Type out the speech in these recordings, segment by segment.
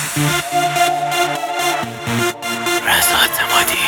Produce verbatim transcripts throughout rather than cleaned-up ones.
رضا اعتمادی.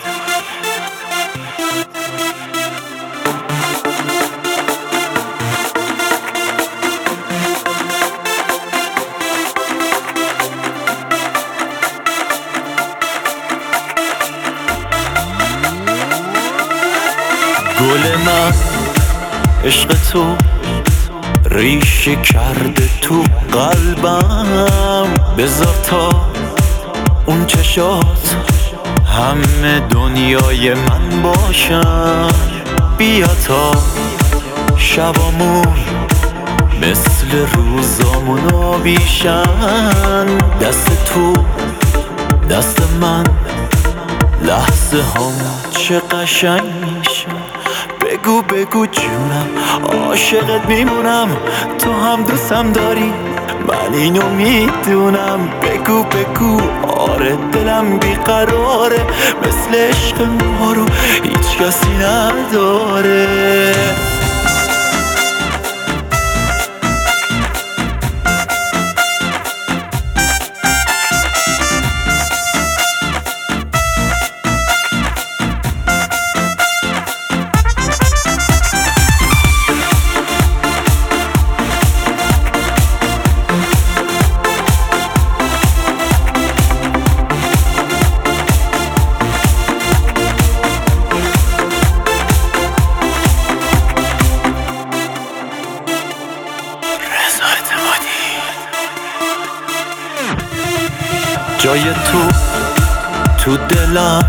گل من عشق تو ریشه کرده تو قلبم، بذار تا اون چشات همه دنیای من باشن. بیا تا شبامون مثل روزامون آبیشن. دست تو دست من لحظه هم چه قشنگ میشن. بگو بگو جونم عاشقت میمونم، تو هم دوستم داری من اینو میدونم. بگو بگو آره دلم بیقراره، مثل عشق ما رو هیچ کسی نداره. جای تو تو دلم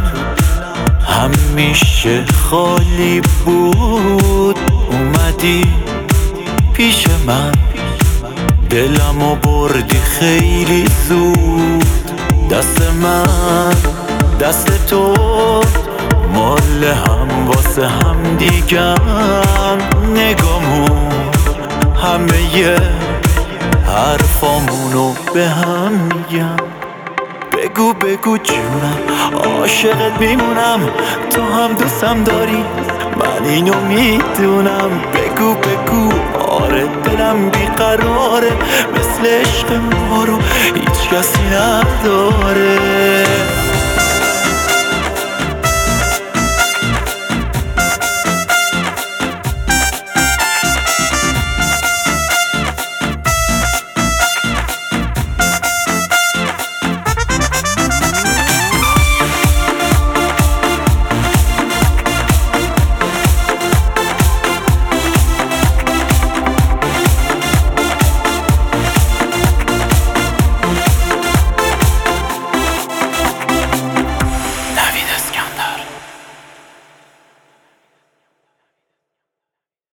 همیشه خالی بود. اومدی پیش من دلمو بردی خیلی زود. دست من دست تو مال هم واسه هم دیگم. نگامون همه ی حرفامونو به هم میگم. بگو بگو جونم عاشقت میمونم، تو هم دوستم داری من اینو میدونم. بگو بگو آره دلم بیقراره، مثل عشق ما رو هیچ کسی نداره.